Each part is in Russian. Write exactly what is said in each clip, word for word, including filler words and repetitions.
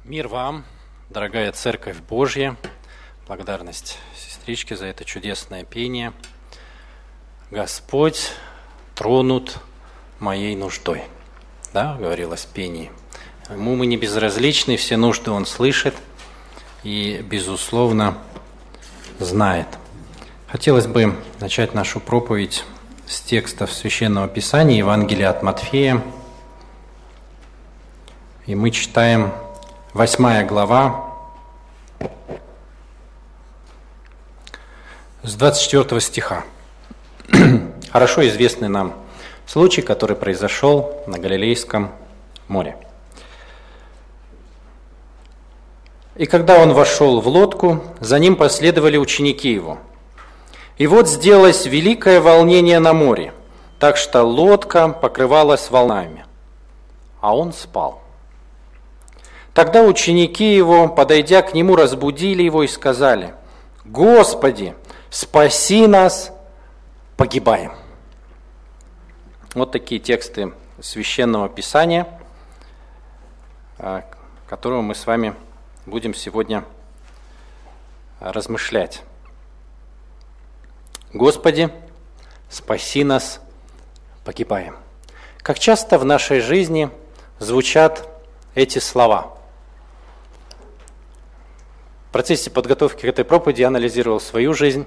Мир вам, дорогая Церковь Божья, благодарность сестричке за это чудесное пение. Господь тронут моей нуждой, да, говорилось в пении. Ему мы не безразличны, все нужды Он слышит и, безусловно, знает. Хотелось бы начать нашу проповедь с текстов Священного Писания, Евангелия от Матфея. И мы читаем восьмая глава, с двадцать четвёртого стиха. Хорошо известный нам случай, который произошел на Галилейском море. «И когда он вошел в лодку, за ним последовали ученики его. И вот сделалось великое волнение на море, так что лодка покрывалась волнами, а он спал. Тогда ученики его, подойдя к нему, разбудили его и сказали: „Господи, спаси нас, погибаем“». Вот такие тексты Священного Писания, которого мы с вами будем сегодня размышлять. «Господи, спаси нас, погибаем». Как часто в нашей жизни звучат эти слова? В процессе подготовки к этой проповеди я анализировал свою жизнь.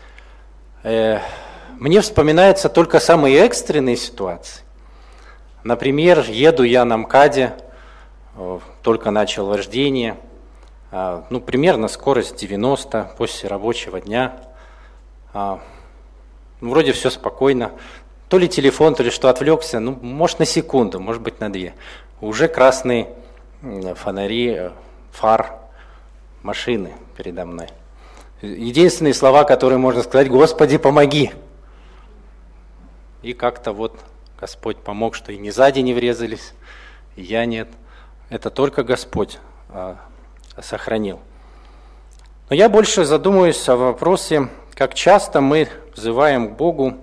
Мне вспоминаются только самые экстренные ситуации. Например, еду я на МКАДе, только начал вождение, ну, примерно скорость девяносто после рабочего дня. Ну, вроде все спокойно. То ли телефон, то ли что, отвлекся, ну, может, на секунду, может быть, на две. Уже красные фонари, фар машины передо мной. Единственные слова, которые можно сказать: «Господи, помоги». И как-то вот Господь помог, что и ни сзади не врезались, и я нет. Это только Господь а, сохранил. Но я больше задумываюсь о вопросе, как часто мы взываем к Богу: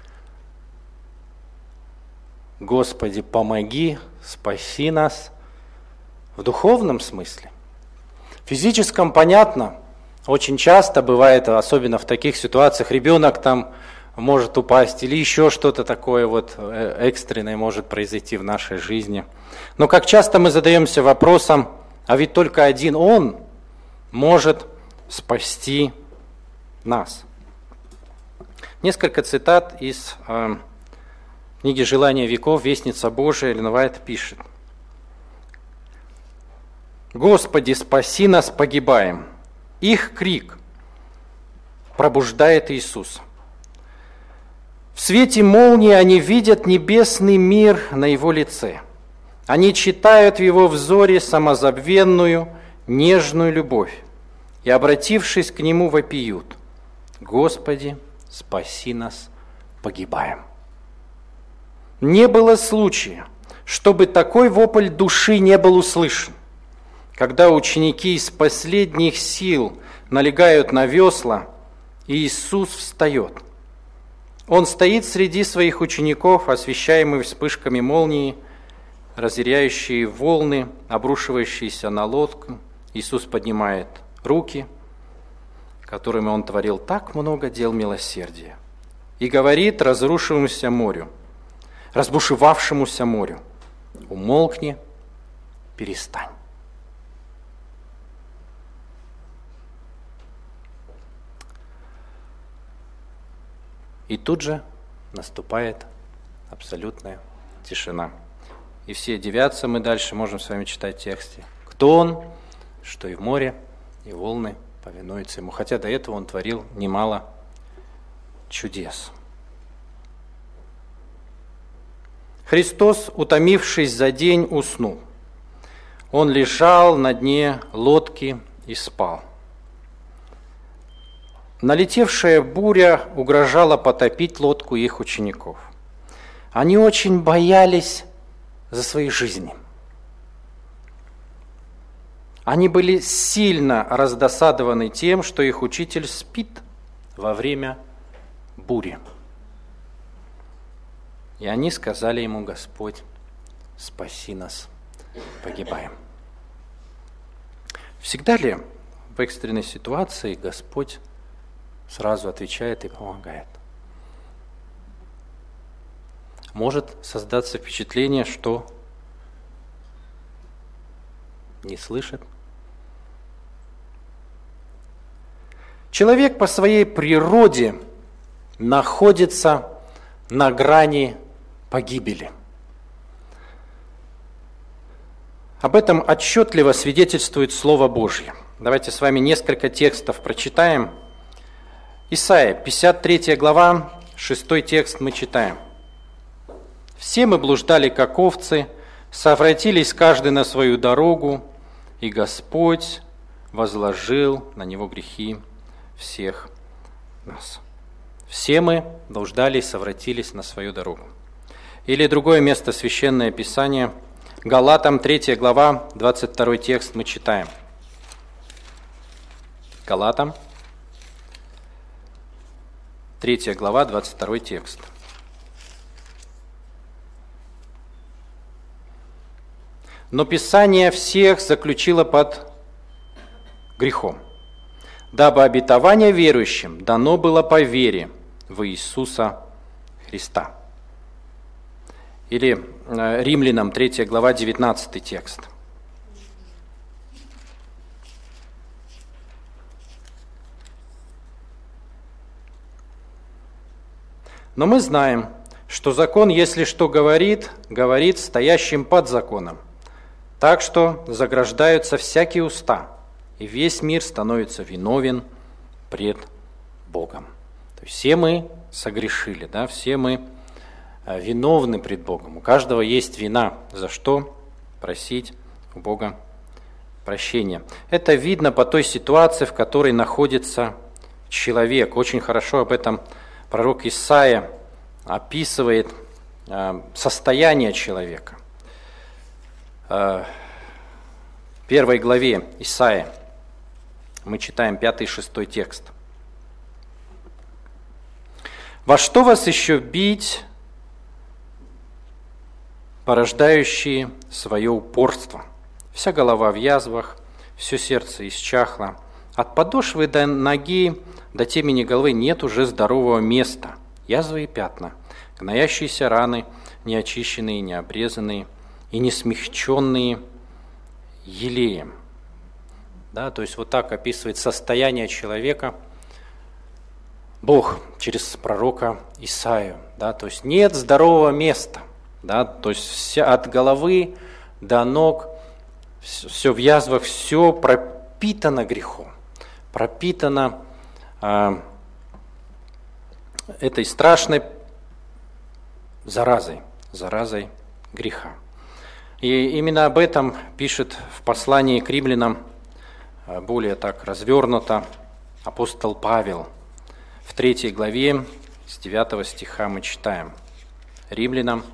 «Господи, помоги, спаси нас», в духовном смысле. В физическом понятно, очень часто бывает, особенно в таких ситуациях, ребенок там может упасть или еще что-то такое вот экстренное может произойти в нашей жизни. Но как часто мы задаемся вопросом: а ведь только один Он может спасти нас. Несколько цитат из э, книги «Желания веков», Вестница Божия, Эллен Уайт пишет: «Господи, спаси нас, погибаем». Их крик пробуждает Иисус. В свете молнии они видят небесный мир на Его лице. Они читают в Его взоре самозабвенную, нежную любовь и, обратившись к Нему, вопиют: «Господи, спаси нас, погибаем». Не было случая, чтобы такой вопль души не был услышан. Когда ученики из последних сил налегают на весла, Иисус встает. Он стоит среди своих учеников, освещаемый вспышками молнии, разъяряющие волны, обрушивающиеся на лодку. Иисус поднимает руки, которыми Он творил так много дел милосердия, и говорит разрушившемуся морю, разбушевавшемуся морю: «Умолкни, перестань». И тут же наступает абсолютная тишина. И все дивятся, мы дальше можем с вами читать в тексте. Кто Он, что и в море, и волны повинуются Ему. Хотя до этого Он творил немало чудес. Христос, утомившись за день, уснул. Он лежал на дне лодки и спал. Налетевшая буря угрожала потопить лодку их учеников. Они очень боялись за свои жизни. Они были сильно раздосадованы тем, что их учитель спит во время бури. И они сказали ему: «Господь, спаси нас, погибаем». Всегда ли в экстренной ситуации Господь сразу отвечает и помогает? Может создаться впечатление, что не слышит. Человек по своей природе находится на грани погибели. Об этом отчетливо свидетельствует Слово Божье. Давайте с вами несколько текстов прочитаем. Исайя, пятьдесят третья глава, шестой текст мы читаем. «Все мы блуждали, как овцы, совратились каждый на свою дорогу, и Господь возложил на него грехи всех нас». Все мы блуждали и совратились на свою дорогу. Или другое место, Священное Писание, Галатам, третья глава, двадцать второй текст мы читаем. Галатам, третья глава, двадцать второй текст. «Но Писание всех заключило под грехом, дабы обетование верующим дано было по вере в Иисуса Христа». Или Римлянам, третья глава, девятнадцатый текст. «Но мы знаем, что закон, если что говорит, говорит стоящим под законом, так что заграждаются всякие уста, и весь мир становится виновен пред Богом». То есть все мы согрешили, да, все мы виновны пред Богом. У каждого есть вина, за что просить у Бога прощения. Это видно по той ситуации, в которой находится человек. Очень хорошо об этом пророк Исайя описывает состояние человека. В первой главе Исайя мы читаем пятый и шестой текст. «Во что вас еще бить, порождающие свое упорство? Вся голова в язвах, все сердце исчахло. От подошвы до ноги, до темени головы нет уже здорового места. Язвы и пятна, гноящиеся раны, неочищенные, необрезанные и не смягченные елеем». Да, то есть вот так описывает состояние человека Бог через пророка Исаию. Да, то есть нет здорового места. Да, то есть вся, от головы до ног, все, все в язвах, все пропитано грехом, пропитано э, этой страшной заразой, заразой греха. И именно об этом пишет в послании к римлянам, более так развернуто, апостол Павел. В третьей главе, с девятого стиха мы читаем. Римлянам,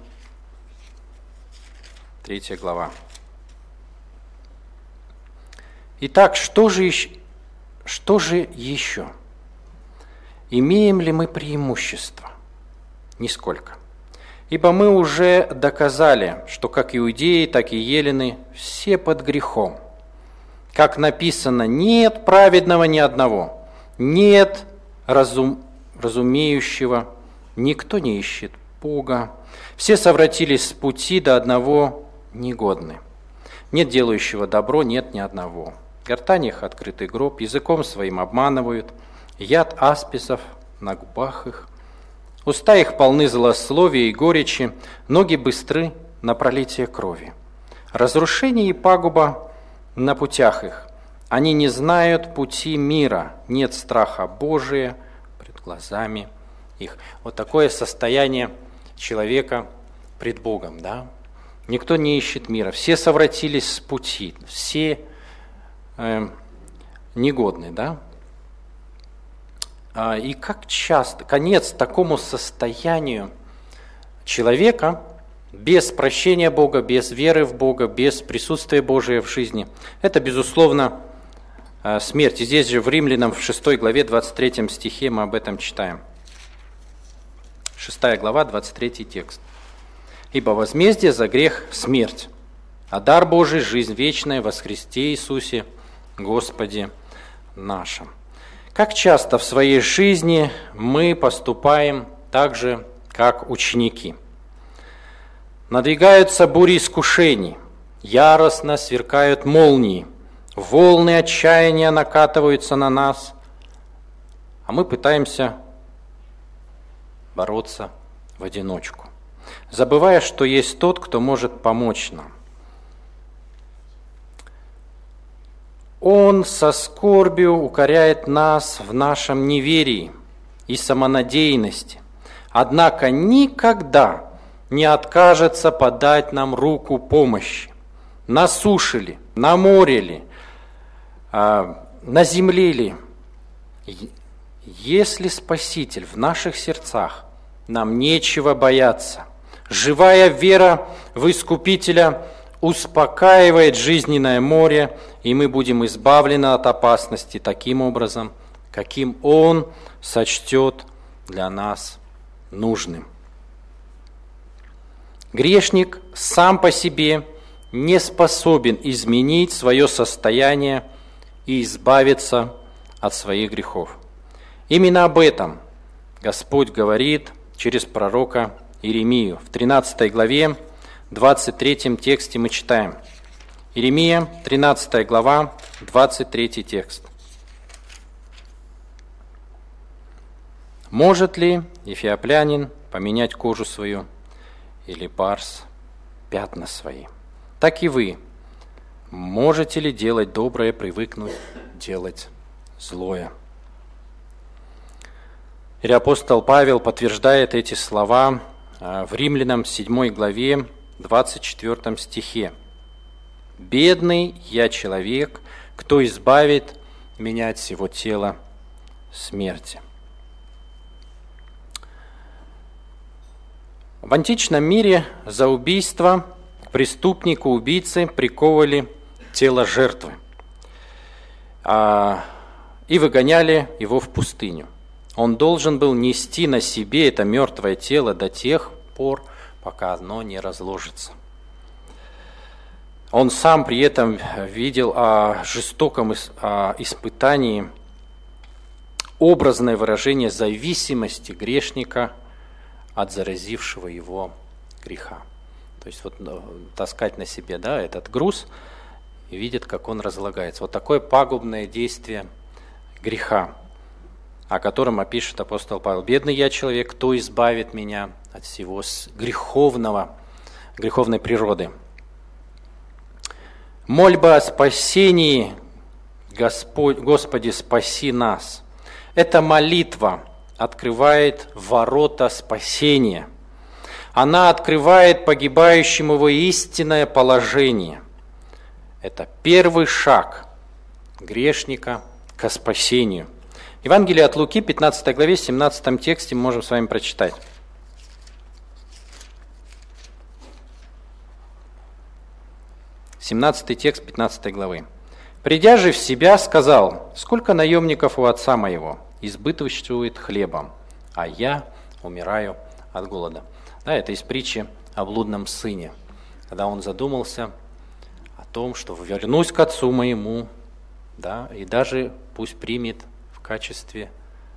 третья глава. «Итак, что же, еще, что же еще? Имеем ли мы преимущество? Нисколько. Ибо мы уже доказали, что как иудеи, так и елены все под грехом. Как написано, нет праведного ни одного, нет разум, разумеющего, никто не ищет Бога. Все совратились с пути, до одного негодны. Нет делающего добро, нет ни одного. Гортань их открытый гроб, языком своим обманывают, яд асписов на губах их. Уста их полны злословия и горечи, ноги быстры на пролитие крови. Разрушение и пагуба на путях их. Они не знают пути мира, нет страха Божия пред глазами их». Вот такое состояние человека пред Богом, да? Никто не ищет мира, все совратились с пути, все э, негодны, да? А, и как часто, конец такому состоянию человека без прощения Бога, без веры в Бога, без присутствия Божия в жизни, это, безусловно, смерть. И здесь же в Римлянам в шестой главе, двадцать третьем стихе мы об этом читаем. шестая глава, двадцать третий текст. «Ибо возмездие за грех – смерть, а дар Божий – жизнь вечная во Христе Иисусе Господе нашем. Как часто в своей жизни мы поступаем так же, как ученики? Надвигаются бури искушений, яростно сверкают молнии, волны отчаяния накатываются на нас, а мы пытаемся бороться в одиночку, забывая, что есть тот, кто может помочь нам. Он со скорбью укоряет нас в нашем неверии и самонадеянности, однако никогда не откажется подать нам руку помощи. На суше ли, на море ли, на земле ли. Если Спаситель в наших сердцах, нам нечего бояться. Живая вера в Искупителя успокаивает жизненное море, и мы будем избавлены от опасности таким образом, каким Он сочтет для нас нужным. Грешник сам по себе не способен изменить свое состояние и избавиться от своих грехов. Именно об этом Господь говорит через пророка Иеремию. В тринадцатой главе, двадцать третьем тексте мы читаем. Иеремия, тринадцатая глава, двадцать третий текст. «Может ли эфиоплянин поменять кожу свою, или барс пятна свои? Так и вы. Можете ли делать доброе, привыкнуть делать злое?» И апостол Павел подтверждает эти слова в Римлянам седьмой главе, двадцать четвёртом стихе. «Бедный я человек, кто избавит меня от всего тела смерти». В античном мире за убийство к преступнику, убийце приковывали тело жертвы и выгоняли его в пустыню. Он должен был нести на себе это мертвое тело до тех пор, пока оно не разложится. Он сам при этом видел о жестоком испытании образное выражение зависимости грешника от заразившего его греха. То есть вот таскать на себе, да, этот груз и видит, как он разлагается. Вот такое пагубное действие греха, о котором опишет апостол Павел. «Бедный я человек, кто избавит меня от всего греховного, греховной природы?» Мольба о спасении, Господь, Господи, спаси нас. Эта молитва открывает ворота спасения. Она открывает погибающему его истинное положение. Это первый шаг грешника к спасению. Евангелие от Луки, пятнадцатой главе, семнадцатом тексте мы можем с вами прочитать. семнадцатый текст пятнадцатой главы. «Придя же в себя, сказал: сколько наемников у отца моего избыточствует хлебом, а я умираю от голода». Да, это из притчи о блудном сыне, когда он задумался о том, что вернусь к отцу моему, да, и даже пусть примет в качестве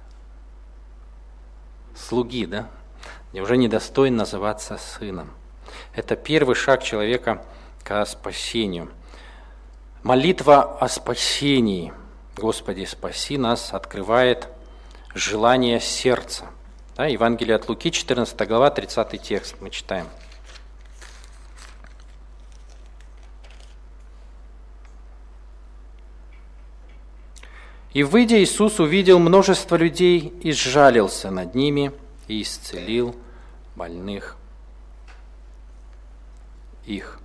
слуги, да, уже недостоин называться сыном. Это первый шаг человека к спасению. Молитва о спасении, Господи, спаси нас, открывает желание сердца. Да, Евангелие от Луки, четырнадцатая глава, тридцатый текст мы читаем. «И, выйдя, Иисус увидел множество людей и сжалился над ними и исцелил больных их».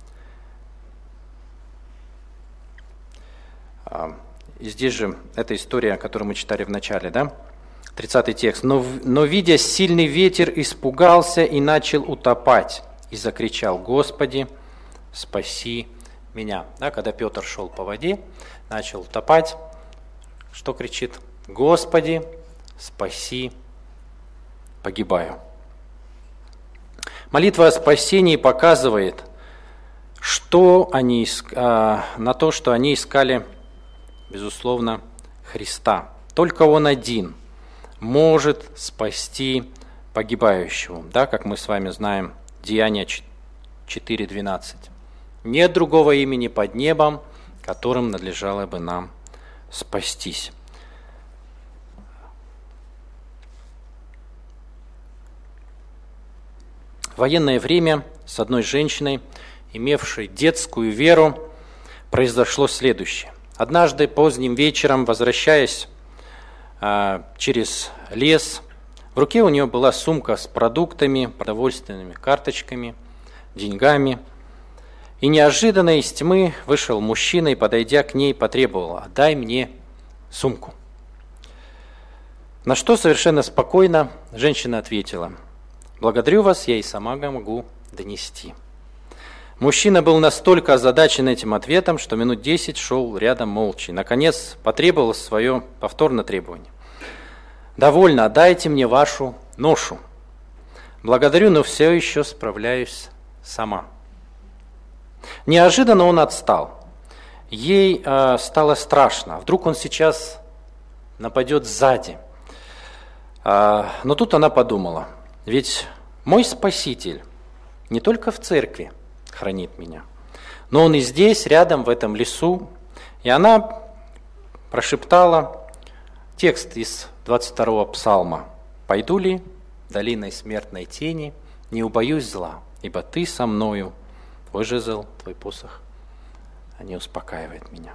И здесь же эта история, которую мы читали в начале, да? тридцатый текст. «Но, но, видя сильный ветер, испугался и начал утопать, и закричал: Господи, спаси меня». Да, когда Петр шел по воде, начал утопать, что кричит? Господи, спаси, погибаю. Молитва о спасении показывает, что они, на то, что они искали безусловно, Христа. Только Он один может спасти погибающего. Да, как мы с вами знаем, Деяния четыре двенадцать. Нет другого имени под небом, которым надлежало бы нам спастись. В военное время с одной женщиной, имевшей детскую веру, произошло следующее. Однажды поздним вечером, возвращаясь а, через лес, в руке у нее была сумка с продуктами, продовольственными карточками, деньгами. И неожиданно из тьмы вышел мужчина и, подойдя к ней, потребовал: «Отдай мне сумку». На что совершенно спокойно женщина ответила: «Благодарю вас, я и сама могу донести». Мужчина был настолько озадачен этим ответом, что минут десять шел рядом молча. И, наконец, потребовал свое повторное требование: «Довольно, отдайте мне вашу ношу. Благодарю, но все еще справляюсь сама». Неожиданно он отстал. Ей э, стало страшно. Вдруг он сейчас нападет сзади. Э, но тут она подумала: ведь мой Спаситель не только в церкви хранит меня, но Он и здесь, рядом, в этом лесу. И она прошептала текст из двадцать второго псалма: «Пойду ли долиной смертной тени, не убоюсь зла, ибо Ты со мною, Твой жезл, Твой посох, они успокаивают меня».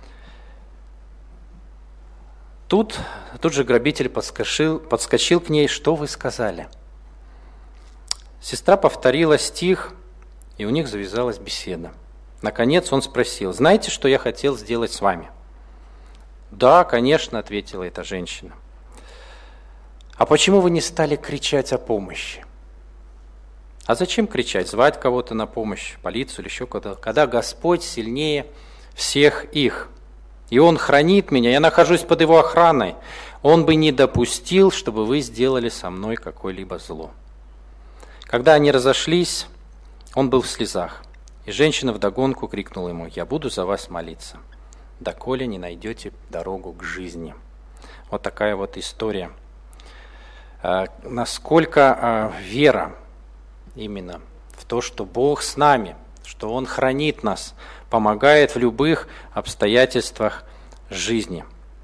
Тут, тут же грабитель подскочил, подскочил к ней: «Что вы сказали?» Сестра повторила стих, и у них завязалась беседа. Наконец он спросил: «Знаете, что я хотел сделать с вами?» «Да, конечно», — ответила эта женщина. «А почему вы не стали кричать о помощи?» «А зачем кричать? Звать кого-то на помощь, полицию или еще кого-то, когда Господь сильнее всех их. И Он хранит меня, я нахожусь под Его охраной. Он бы не допустил, чтобы вы сделали со мной какое-либо зло». Когда они разошлись, он был в слезах, и женщина вдогонку крикнула ему: «Я буду за вас молиться, доколе не найдете дорогу к жизни». Вот такая вот история. А, насколько а, вера именно в то, что Бог с нами, что Он хранит нас, помогает в любых обстоятельствах жизни.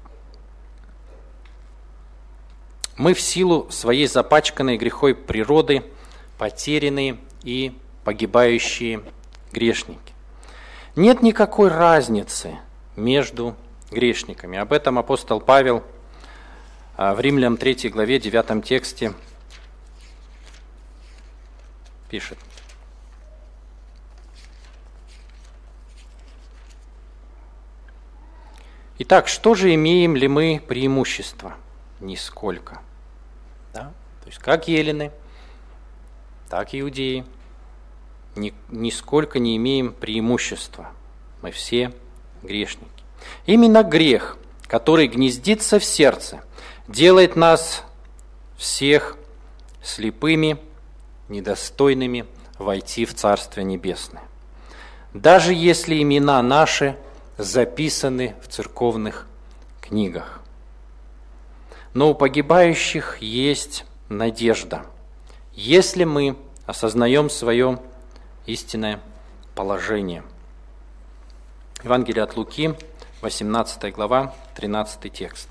Мы в силу своей запачканной грехой природы потерянные и погибающие грешники. Нет никакой разницы между грешниками. Об этом апостол Павел в Римлянам третьей главе девятом тексте пишет: «Итак, что же имеем ли мы преимущество? Нисколько». Да? То есть как елены, так и иудеи. Нисколько не имеем преимущества. Мы все грешники. Именно грех, который гнездится в сердце, делает нас всех слепыми, недостойными войти в Царствие Небесное. Даже если имена наши записаны в церковных книгах. Но у погибающих есть надежда, если мы осознаем свое истинное положение. Евангелие от Луки, восемнадцатая глава, тринадцатый текст.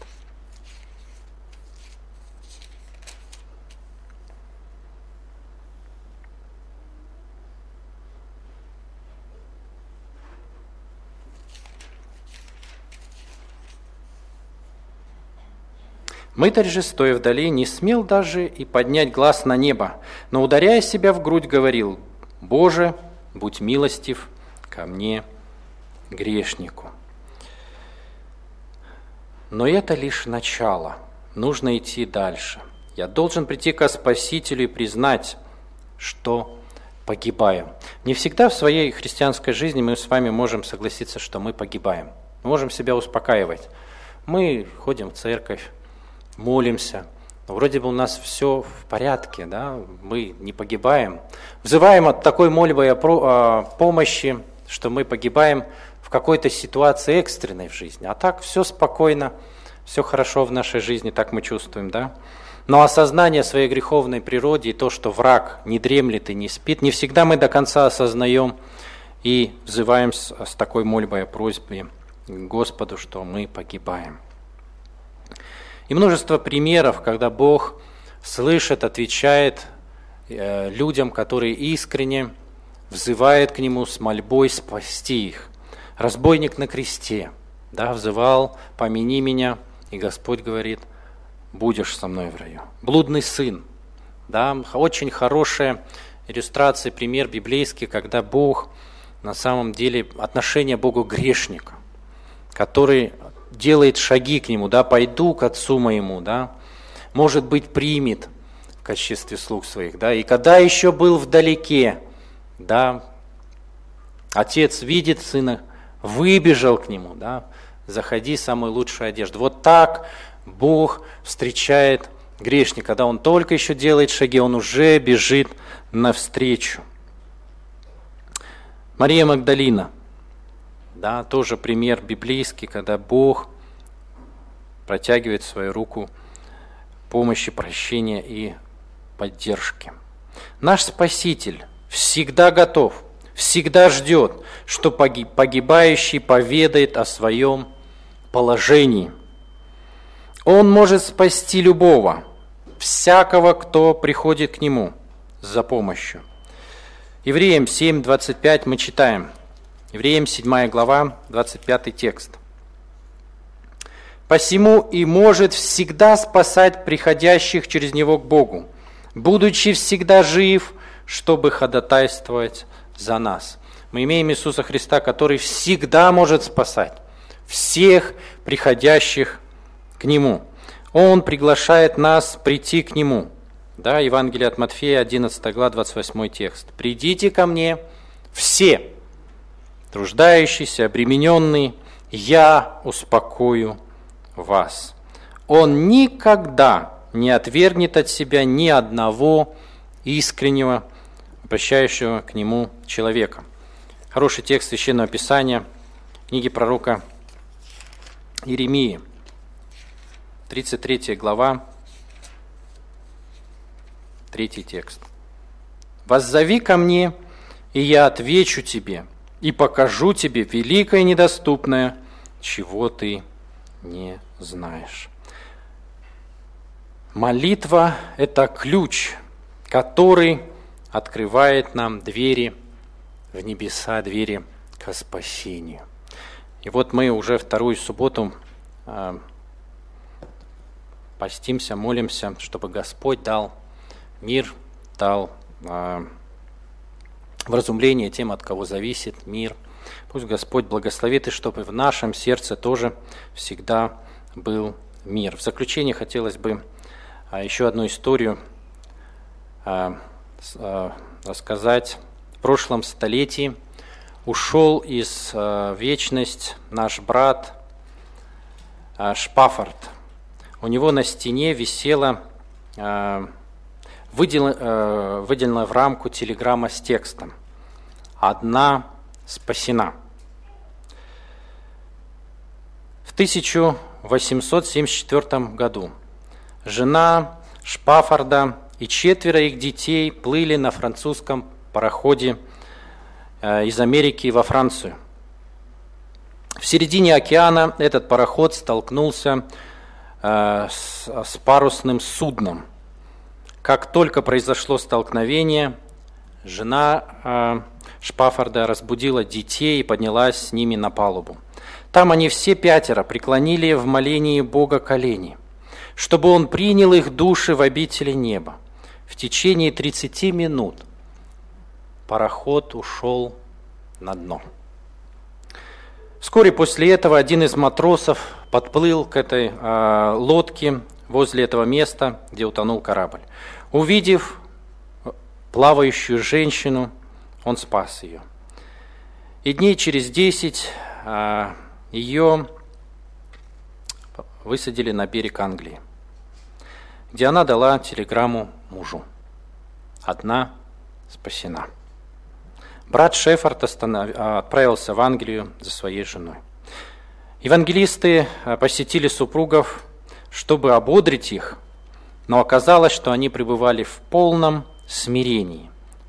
Мытарь же, стоя вдали, не смел даже и поднять глаз на небо, но, ударяя себя в грудь, говорил: «Боже, будь милостив ко мне, грешнику». Но это лишь начало, нужно идти дальше. Я должен прийти ко Спасителю и признать, что погибаю. Не всегда в своей христианской жизни мы с вами можем согласиться, что мы погибаем. Мы можем себя успокаивать. Мы ходим в церковь, молимся, вроде бы у нас все в порядке, да? Мы не погибаем. Взываем от такой мольбы о помощи, что мы погибаем, в какой-то ситуации экстренной в жизни. А так все спокойно, все хорошо в нашей жизни, так мы чувствуем, да? Но осознание своей греховной природы и то, что враг не дремлет и не спит, не всегда мы до конца осознаем и взываем с, с такой мольбой о просьбе к Господу, что мы погибаем. И множество примеров, когда Бог слышит, отвечает э, людям, которые искренне взывают к Нему с мольбой спасти их. Разбойник на кресте, да, взывал: «Помяни меня», и Господь говорит: «Будешь со мной в раю». Блудный сын, да, очень хорошая иллюстрация, пример библейский, когда Бог, на самом деле, отношение Богу к грешнику, который делает шаги к Нему, да, «пойду к Отцу моему», да, может быть, примет в качестве слуг своих, да, и когда еще был вдалеке, да, Отец видит сына, выбежал к Нему, да, заходи, самую лучшую одежду. Вот так Бог встречает грешника, когда он только еще делает шаги, он уже бежит навстречу. Мария Магдалина, да, тоже пример библейский, когда Бог протягивает свою руку помощи, прощения и поддержки. Наш Спаситель всегда готов, всегда ждет, что погибающий поведает о своем положении. Он может спасти любого, всякого, кто приходит к Нему за помощью. Евреям семь, двадцать пять мы читаем. Евреям седьмая глава, двадцать пятый текст. «Посему и может всегда спасать приходящих через Него к Богу, будучи всегда жив, чтобы ходатайствовать за нас». Мы имеем Иисуса Христа, который всегда может спасать всех приходящих к Нему. Он приглашает нас прийти к Нему. Да, Евангелие от Матфея, одиннадцатая глава, двадцать восьмой текст. «Придите ко мне все, труждающиеся, обремененные, я успокою вас». Он никогда не отвергнет от себя ни одного искреннего, обращающего к Нему человека. Хороший текст Священного Писания, книги пророка Иеремии, тридцать третья глава, третий текст. «Воззови ко мне, и я отвечу тебе, и покажу тебе великое и недоступное, чего ты не знаешь». Молитва – это ключ, который открывает нам двери в небеса, двери к спасению. И вот мы уже вторую субботу э, постимся, молимся, чтобы Господь дал мир, дал э, вразумление тем, от кого зависит мир. Пусть Господь благословит, и чтобы в нашем сердце тоже всегда был мир. В заключение хотелось бы э, еще одну историю э, э, рассказать. В прошлом столетии ушел из э, вечность наш брат э, Шпаффорд. У него на стене висела э, выдел, э, выделенная в рамку телеграмма с текстом: «Одна спасена». В тысяча восемьсот семьдесят четвёртом году жена Шпаффорда и четверо их детей плыли на французском пароходе из Америки во Францию. В середине океана этот пароход столкнулся с, с парусным судном. Как только произошло столкновение, жена Шпаффорда разбудила детей и поднялась с ними на палубу. Там они все пятеро преклонили в молении Бога колени, чтобы Он принял их души в обители неба. В течение тридцати минут пароход ушел на дно. Вскоре после этого один из матросов подплыл к этой э, лодке возле этого места, где утонул корабль. Увидев плавающую женщину, он спас ее. И дней через десять э, ее высадили на берег Англии, где она дала телеграмму мужу: «Одна спасена». брат Шефард останов... отправился в Англию за своей женой. Евангелисты посетили супругов, чтобы ободрить их, но оказалось, что они пребывали в полном смирении.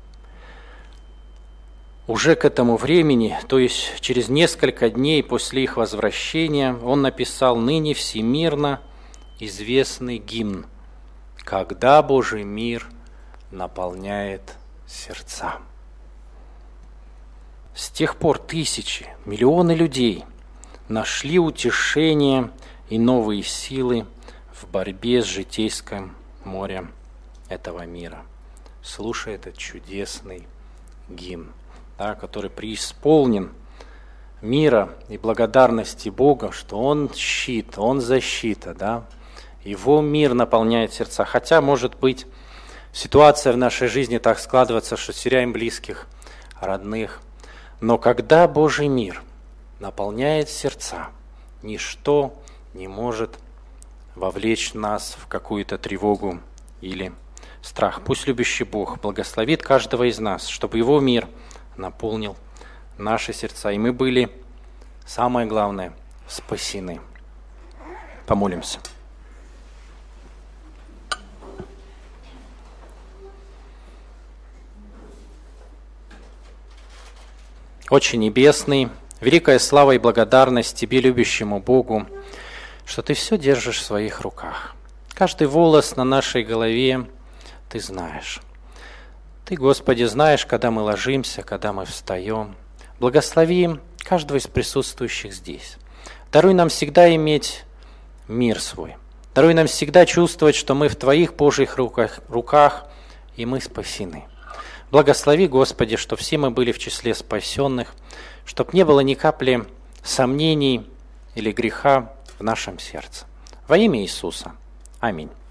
Уже к этому времени, то есть через несколько дней после их возвращения, он написал ныне всемирно известный гимн «Когда Божий мир наполняет сердца». С тех пор тысячи, миллионы людей нашли утешение и новые силы в борьбе с житейским морем этого мира, слушая этот чудесный гимн, да, который преисполнен мира и благодарности Бога, что Он щит, Он защита, да, Его мир наполняет сердца. Хотя, может быть, ситуация в нашей жизни так складывается, что теряем близких, родных, но когда Божий мир наполняет сердца, ничто не может вовлечь нас в какую-то тревогу или страх. Пусть любящий Бог благословит каждого из нас, чтобы Его мир наполнил наши сердца, и мы были, самое главное, спасены. Помолимся. Отче Небесный, великая слава и благодарность Тебе, любящему Богу, что Ты все держишь в своих руках. Каждый волос на нашей голове Ты знаешь. Ты, Господи, знаешь, когда мы ложимся, когда мы встаем. Благослови каждого из присутствующих здесь. Даруй нам всегда иметь мир свой. Даруй нам всегда чувствовать, что мы в Твоих Божьих руках, руках и мы спасены. Благослови, Господи, что все мы были в числе спасенных, чтоб не было ни капли сомнений или греха в нашем сердце. Во имя Иисуса. Аминь.